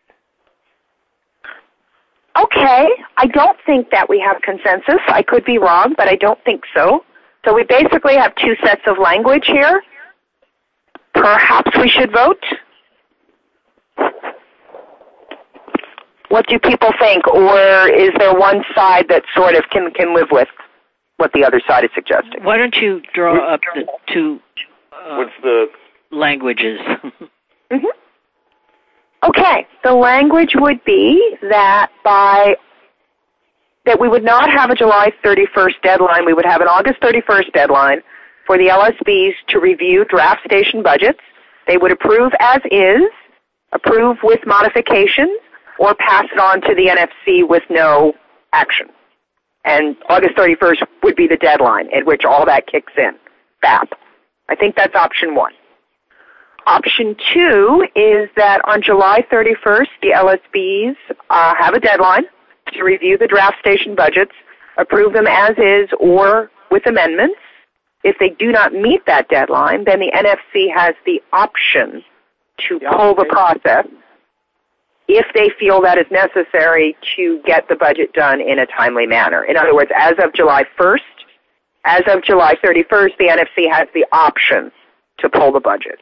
Okay, I don't think that we have consensus. I could be wrong, but I don't think so. So we basically have two sets of language here. Perhaps we should vote? What do people think? Or is there one side that sort of can, can live with what the other side is suggesting? Why don't you draw up the two uh, What's the languages? Mm-hmm. Okay, the language would be that by that we would not have a July thirty-first deadline. We would have an August thirty-first deadline for the L S Bs to review draft station budgets. They would approve as is, approve with modifications, or pass it on to the N F C with no action. And August thirty-first would be the deadline at which all that kicks in. B A P. I think that's option one. Option two is that on July thirty-first, the L S Bs uh, have a deadline to review the draft station budgets, approve them as is or with amendments. If they do not meet that deadline, then the N F C has the option to Yeah, pull the okay. process if they feel that is necessary to get the budget done in a timely manner. In other words, as of July first, as of July thirty-first, the N F C has the option to pull the budget.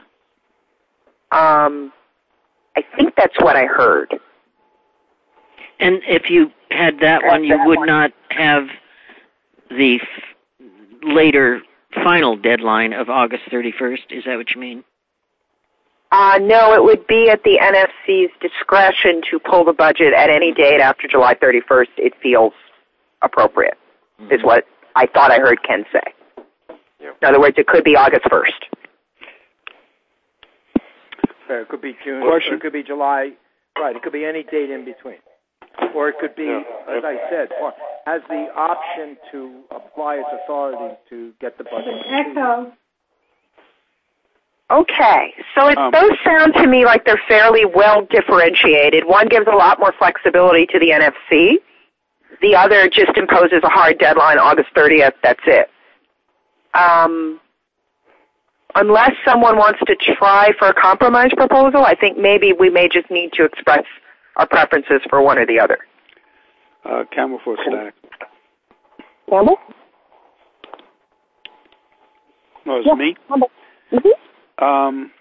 Um, I think that's what I heard. And if you had that one, you would not have the f- later final deadline of August thirty-first. Is that what you mean? Uh, no, it would be at the N F C's discretion to pull the budget at any date after July thirty-first it feels appropriate, mm-hmm. is what I thought I heard Ken say. Yep. In other words, it could be August first. Fair. It could be June. Question. Or it could be July. Right. It could be any date in between. Or it could be, Yeah. as I said, or has the option to apply its authority to get the budget. Echo. Okay, so it, Um, those sound to me like they're fairly well differentiated. One gives a lot more flexibility to the N F C. The other just imposes a hard deadline, August thirtieth, that's it. Um, unless someone wants to try for a compromise proposal, I think maybe we may just need to express our preferences for one or the other. Uh, Campbell for Stack. Campbell? No, it's Yeah, me. Campbell. Mm-hmm. Um,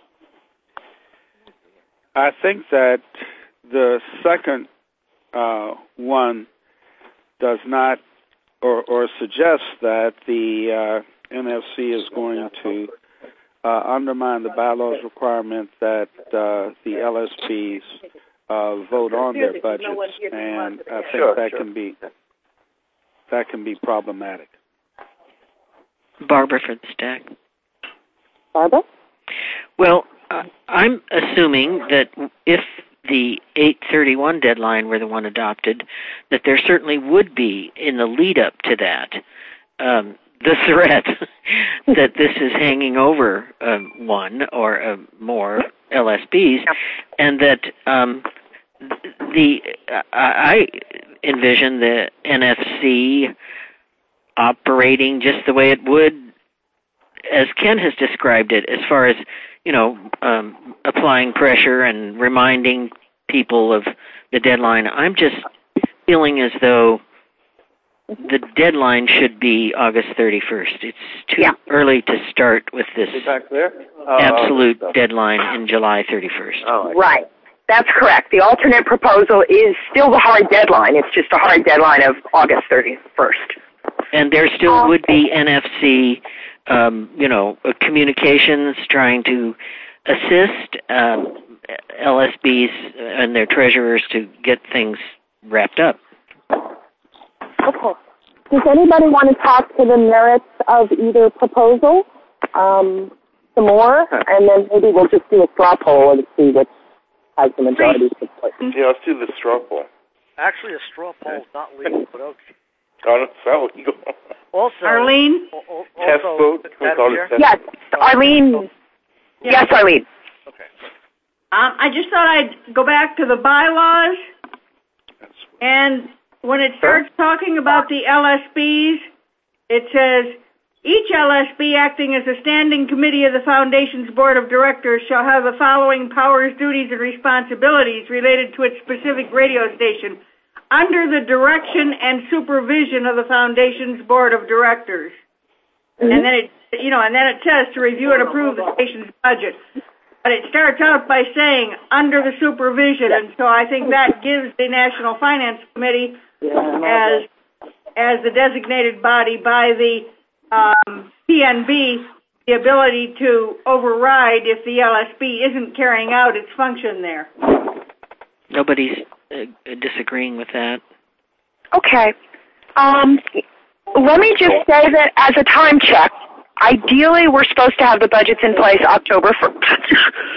I think that the second uh, one does not or, or suggests that the uh, N F C is going to uh, undermine the bylaws requirement that uh, the L S Ps uh, vote on their budgets, and I think Sure, that sure. can be that can be problematic. Barbara for the stack. Barbara? Well, uh, I'm assuming that if the eight thirty-one deadline were the one adopted, that there certainly would be, in the lead-up to that, um, the threat that this is hanging over um, one or uh, more L S Bs, and that um, the uh, I envision the N F C operating just the way it would, as Ken has described it, as far as, you know, um, applying pressure and reminding people of the deadline. I'm just feeling as though the deadline should be August thirty-first. It's too Yeah. early to start with this back there? absolute deadline in July thirty-first. Oh, Right. That's correct. The alternate proposal is still the hard deadline. It's just a hard deadline of August thirty-first. And there still would be N F C, um, you know, uh, communications trying to assist um, L S Bs and their treasurers to get things wrapped up. Okay. Does anybody want to talk to the merits of either proposal um, some more? And then maybe we'll just do a straw poll and see which has the majority support. Yeah, let's do the straw poll. Actually, a straw poll is not legal, but okay. Oh, it's not legal. Also, Arlene? al- al- Test also, vote? Can we Madam call it Chair? test? Yes, Arlene. Yes, Arlene. Okay. Um, I just thought I'd go back to the bylaws, and when it starts talking about the L S Bs, it says Each L S B acting as a standing committee of the Foundation's Board of Directors shall have the following powers, duties, and responsibilities related to its specific radio station under the direction and supervision of the Foundation's Board of Directors. Mm-hmm. And then it, you know, and then it says to review and approve the station's budget. But it starts out by saying under the supervision, and so I think that gives the National Finance Committee as as the designated body by the um, P N B the ability to override if the L S B isn't carrying out its function there. Nobody's uh, disagreeing with that. Okay. Um, let me just say that as a time check, ideally we're supposed to have the budgets in place October first.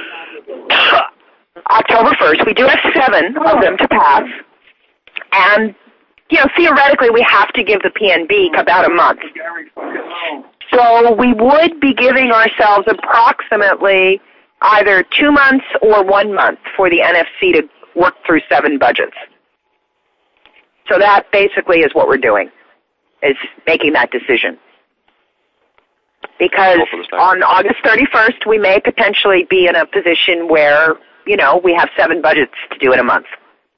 October first. We do have seven of them to pass. And, you know, theoretically we have to give the P N B about a month. So we would be giving ourselves approximately either two months or one month for the N F C to work through seven budgets. So that basically is what we're doing, is making that decision. Because on August thirty-first, we may potentially be in a position where, you know, we have seven budgets to do in a month.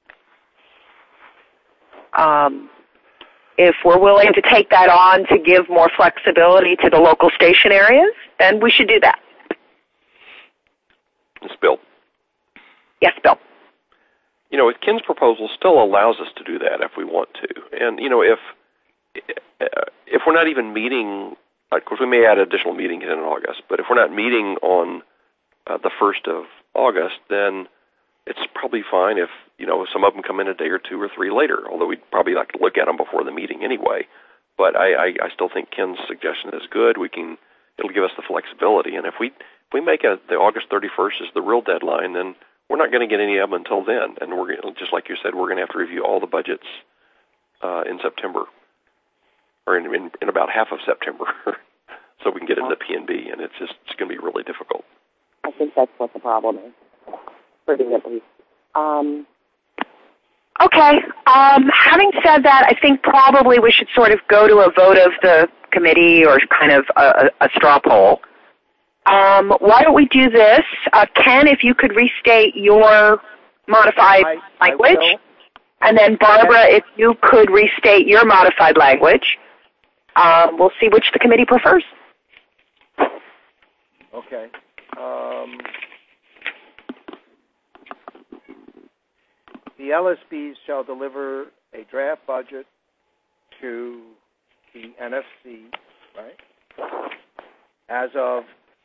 Um, if we're willing to take that on to give more flexibility to the local station areas, then we should do that. It's Bill. Yes, Bill. You know, Ken's proposal still allows us to do that if we want to. And, you know, if if we're not even meeting, of course we may add additional meetings in August, but if we're not meeting on uh, the first of August, then it's probably fine if, you know, some of them come in a day or two or three later, although we'd probably like to look at them before the meeting anyway. But I, I, I still think Ken's suggestion is good. We can, it'll give us the flexibility. And if we if we make a, the August thirty-first is the real deadline, then we're not going to get any of them until then. And we're gonna, just like you said, we're going to have to review all the budgets uh, in September, or in, in, in about half of September, so we can get it in the P N B. And it's just it's going to be really difficult. I think that's what the problem is. Pretty at least. Um, okay. Um, having said that, I think probably we should sort of go to a vote of the committee or kind of a, a straw poll. Um, why don't we do this? Uh, Ken, if you could restate your modified I, language. I and then Barbara, if you could restate your modified language. Um, we'll see which the committee prefers. Okay. Um, the L S Bs shall deliver a draft budget to the N F C, right, as of,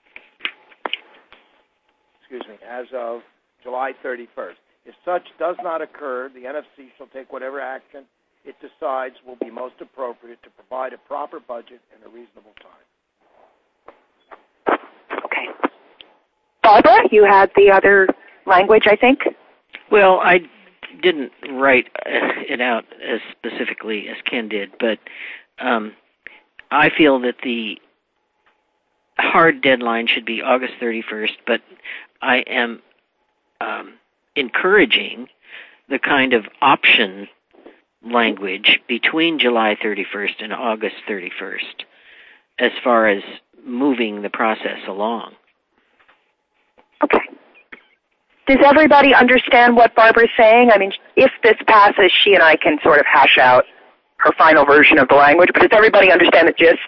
excuse me, as of July thirty-first. If such does not occur, the N F C shall take whatever action it decides will be most appropriate to provide a proper budget in a reasonable time. Okay. Barbara, you had the other language, I think? Well, I didn't write it out as specifically as Ken did, but um, I feel that the hard deadline should be August thirty-first, but I am um, encouraging the kind of option language between July thirty-first and August thirty-first as far as moving the process along. Okay. Does everybody understand what Barbara's saying? I mean, if this passes, she and I can sort of hash out her final version of the language, but does everybody understand the gist?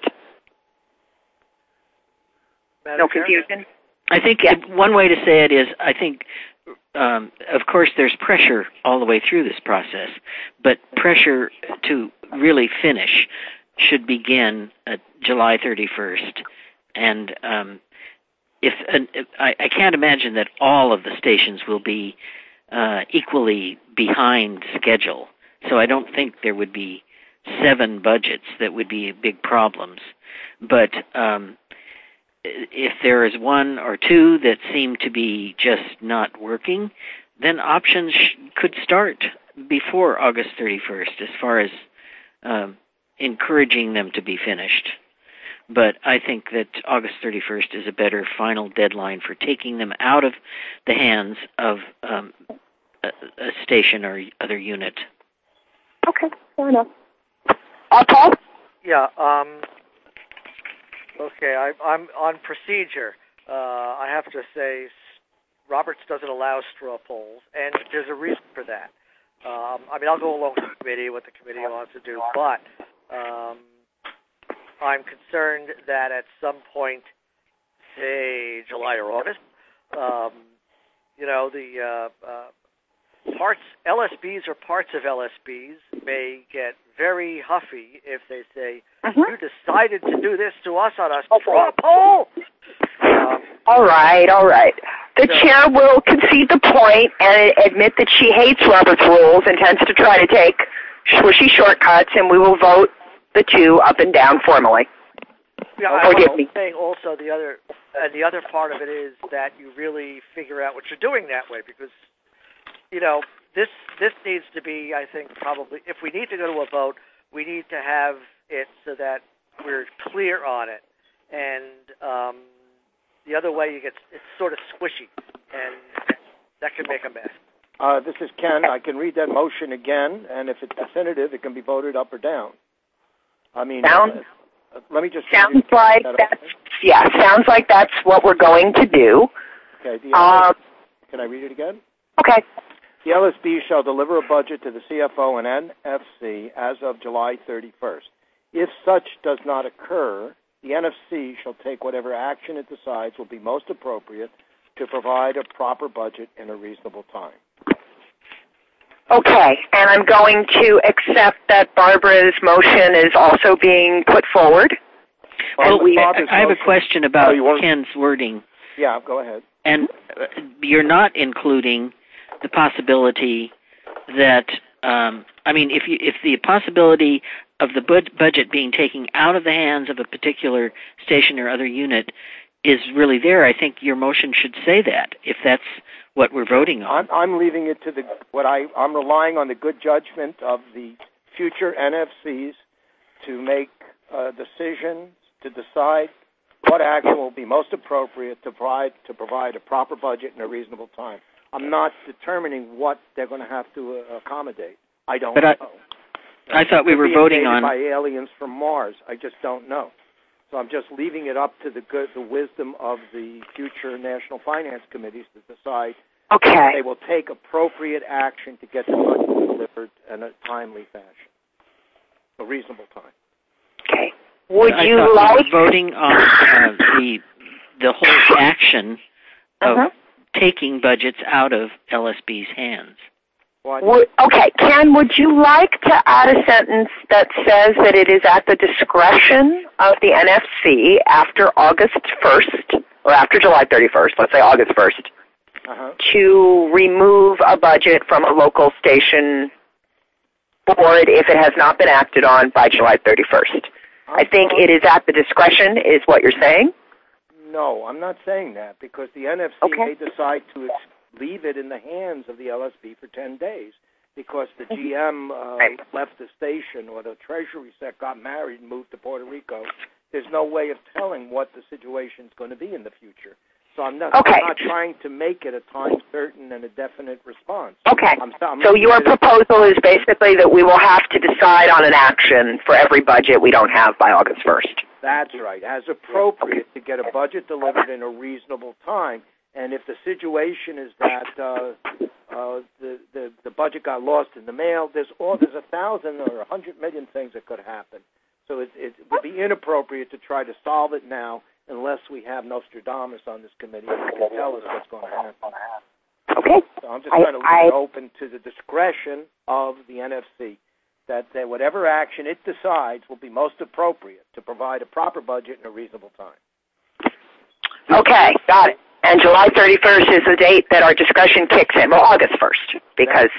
Madam No Chair? confusion? I think Yeah. one way to say it is, I think, um, of course, there's pressure all the way through this process, but pressure to really finish should begin at July thirty-first. And um, if, uh, if I, I can't imagine that all of the stations will be uh, equally behind schedule, so I don't think there would be seven budgets that would be big problems. But um, if there is one or two that seem to be just not working, then options sh- could start before August thirty-first as far as um, encouraging them to be finished. But I think that August thirty-first is a better final deadline for taking them out of the hands of um, a, a station or other unit. Okay, fair enough. Uh, Paul? Yeah, um, Okay, I, I'm on procedure. Uh, I have to say, Roberts doesn't allow straw polls, and there's a reason for that. Um, I mean, I'll go along with the committee, what the committee wants to do, but um, I'm concerned that at some point, say July or August, um, you know, the uh, uh, parts, L S Bs or parts of L S Bs may get very huffy if they say, mm-hmm. you decided to do this to us on a straw poll. Um, all right, all right. The so, chair will concede the point and admit that she hates Robert's rules and tends to try to take swishy shortcuts, and we will vote the two up and down formally. Yeah, oh, forgive I'm me. saying also the other, and the other part of it is that you really figure out what you're doing that way, because, you know, this this needs to be, I think, probably, if we need to go to a vote, we need to have it so that we're clear on it. And um, the other way, you get it's sort of squishy, and that can make a mess. Uh, this is Ken. I can read that motion again, and if it's definitive, it can be voted up or down. I mean, sounds, uh, let me just... Sounds like that that's, yeah, sounds like that's what we're going to do. Okay. The um, can I read it again? Okay. The L S B shall deliver a budget to the C F O and N F C as of July thirty-first. If such does not occur, the N F C shall take whatever action it decides will be most appropriate to provide a proper budget in a reasonable time. Okay, and I'm going to accept that Barbara's motion is also being put forward. Well, we, I, I have a question about oh, want... Ken's wording. Yeah, go ahead. And you're not including the possibility that, um, I mean, if you, if the possibility of the bud- budget being taken out of the hands of a particular station or other unit is really there, I think your motion should say that, if that's what we're voting on. I'm, I'm leaving it to the, what I, I'm relying on the good judgment of the future N F Cs to make a decision to decide what action will be most appropriate to provide, to provide a proper budget in a reasonable time. I'm not determining what they're going to have to uh, accommodate. I don't but know. I, I thought we were voting on by aliens from Mars. I just don't know. So I'm just leaving it up to the good, the wisdom of the future national finance committees to decide okay. if they will take appropriate action to get the budget delivered in a timely fashion, a reasonable time. Okay. Would I you thought like we were voting on uh, the the whole action of uh-huh. taking budgets out of L S B's hands? Would, okay, Ken, would you like to add a sentence that says that it is at the discretion of the N F C after August first, or after July thirty-first, let's say August first, uh-huh. to remove a budget from a local station board if it has not been acted on by July thirty-first? I think it is at the discretion, is what you're saying? No, I'm not saying that, because the N F C okay. may decide to ex- leave it in the hands of the L S B for ten days because the G M uh, left the station or the Treasury Sec got married and moved to Puerto Rico. There's no way of telling what the situation is going to be in the future. So I'm not, okay. I'm not trying to make it a time certain and a definite response. Okay. I'm, I'm so your proposal is basically that we will have to decide on an action for every budget we don't have by August first. That's right, as appropriate to get a budget delivered in a reasonable time. And if the situation is that uh, uh, the, the the budget got lost in the mail, there's all there's a thousand or a hundred million things that could happen. So it, it would be inappropriate to try to solve it now unless we have Nostradamus on this committee who can tell us what's going to happen. Okay. So I'm just trying to leave I, it open to the discretion of the N F C. That, that whatever action it decides will be most appropriate to provide a proper budget in a reasonable time. Okay, got it. And July thirty-first is the date that our discussion kicks in. Well, August first, because...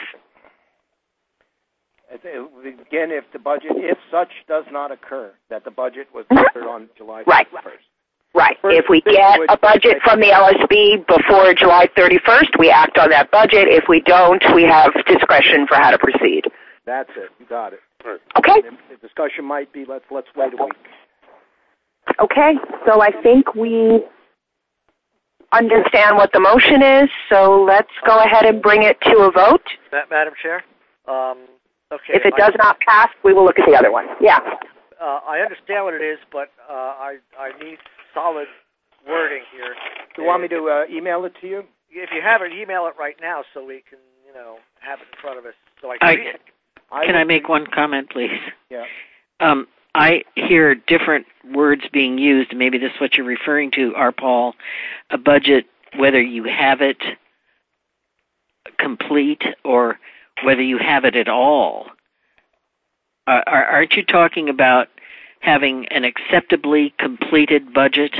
Again, if the budget, if such does not occur, that the budget was delivered on July thirty-first. Right. First, if we get a budget from the L S B before July thirty-first, we act on that budget. If we don't, we have discretion for how to proceed. That's it. You got it. Okay. The discussion might be let's let's wait a week. Okay. So I think we understand what the motion is. So let's go ahead and bring it to a vote. Madam Chair. Um, okay. If it does not pass, we will look at the other one. Yeah. uh, I understand what it is, but uh, I I need solid wording here. Do you want me to uh, email it to you? If you have it, email it right now so we can, you know, have it in front of us so I can I, read it. Can I make one comment, please? Yeah. Um, I hear different words being used. Maybe this is what you're referring to, R. Paul. A budget, whether you have it complete or whether you have it at all. Uh, aren't you talking about having an acceptably completed budget?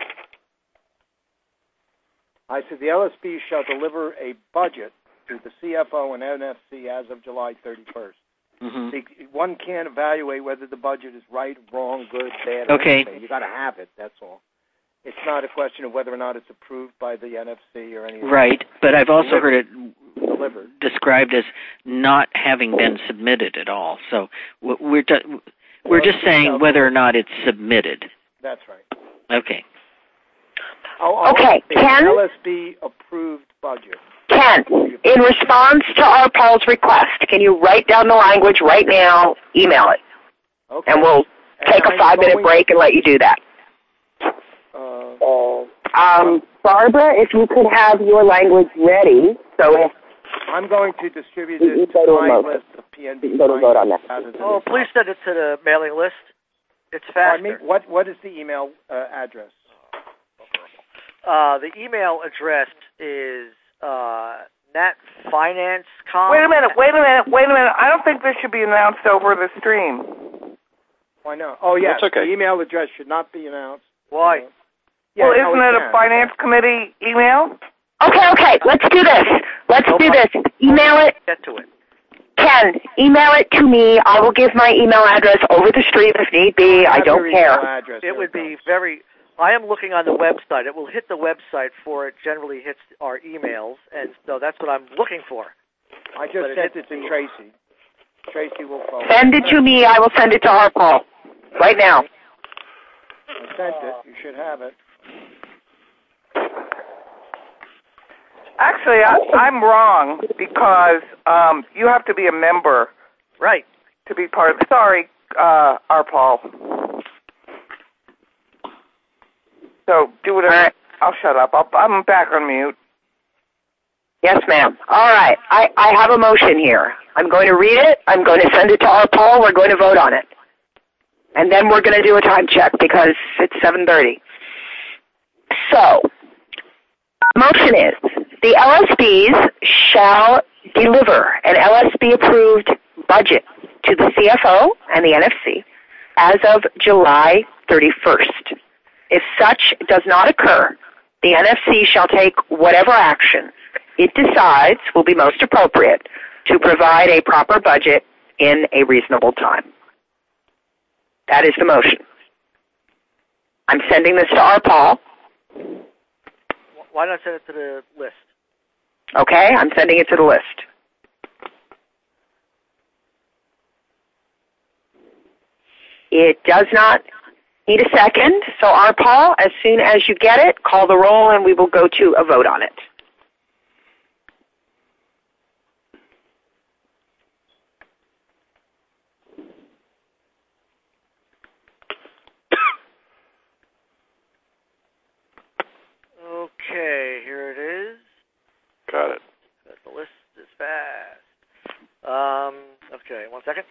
I said the L S B shall deliver a budget to the C F O and N F C as of July thirty-first. Mm-hmm. The, one can't evaluate whether the budget is right, wrong, good, bad. Okay. You got to have it. That's all. It's not a question of whether or not it's approved by the N F C or any. Right, but I've also delivered. heard it delivered. described as not having been submitted at all. So we're t- we're just saying whether or not it's submitted. That's right. Okay. Oh, okay, Ken? L S B approved budget. Ken, in response to R. Paul's request, can you write down the language right now, email it, okay. and we'll take and a five-minute going... break and let you do that. Uh, um, Barbara, if you could have your language ready, so if I'm going to distribute it to my list of P N B. Go to vote on that. Oh, please send it to the mailing list. It's faster. Me, what What is the email uh, address? Uh, the email address is uh, natfinancecom. Wait a minute, wait a minute, wait a minute. I don't think this should be announced over the stream. Why not? Oh, yeah. That's okay. The email address should not be announced. Why? Uh, yeah, well, no, isn't it, it a finance committee email? Okay, okay, let's do this. Let's no do problem. this. Email it. Get to it. Ken, email it to me. I will give my email address over the stream if need be. I don't care. Address, it would be very... I am looking on the website. It will hit the website for it generally hits our emails, and so that's what I'm looking for. I just But sent it, it to Tracy. Tracy will forward. Send it to me. I will send it to R. Paul right now. I sent it. You should have it. Actually, I, I'm wrong because um, you have to be a member, right, to be part of. Sorry, uh, R. Paul. So do whatever. Right. I'll shut up. I'll, I'm back on mute. Yes, ma'am. All right. I, I have a motion here. I'm going to read it. I'm going to send it to R. Paul. We're going to vote on it. And then we're going to do a time check because it's seven thirty. So, motion is, the L S Bs shall deliver an L S B-approved budget to the C F O and the N F C as of July thirty-first. If such does not occur, the N F C shall take whatever action it decides will be most appropriate to provide a proper budget in a reasonable time. That is the motion. I'm sending this to R. Paul. Why not send it to the list? Okay, I'm sending it to the list. It does not need a second. So, R. Paul, as soon as you get it, call the roll and we will go to a vote on it. Okay, here it is. Got it. The list is fast. Um, okay, one second.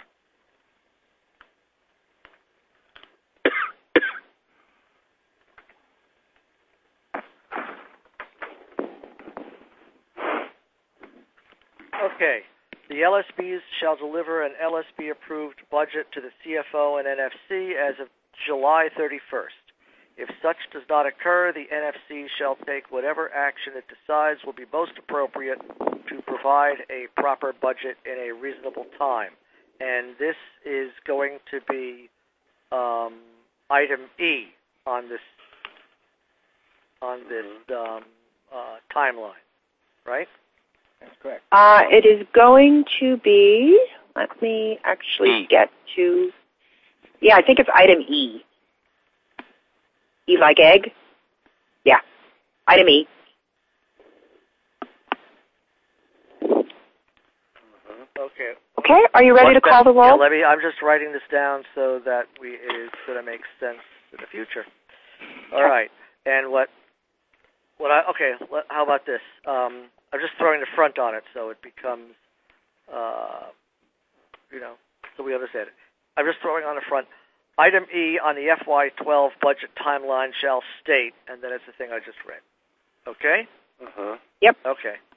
Okay. The L S Bs shall deliver an L S B-approved budget to the C F O and N F C as of July thirty-first. If such does not occur, the N F C shall take whatever action it decides will be most appropriate to provide a proper budget in a reasonable time. And this is going to be um, item E on this on this um, uh, timeline, right? That's correct. Uh, it is going to be, let me actually get to, yeah, I think it's item E. E like egg? Yeah. Item E. Uh-huh. Okay. Okay, are you ready One to call the sec- roll? Yeah, let me, I'm just writing this down so that we it is going to make sense in the future. All right. And what, what I, okay, let, how about this? Um, I'm just throwing the front on it so it becomes, uh, you know, so we understand it. I'm just throwing on the front. Item E on the F Y twelve budget timeline shall state, and then it's the thing I just read. Okay? Uh-huh. Yep. Okay.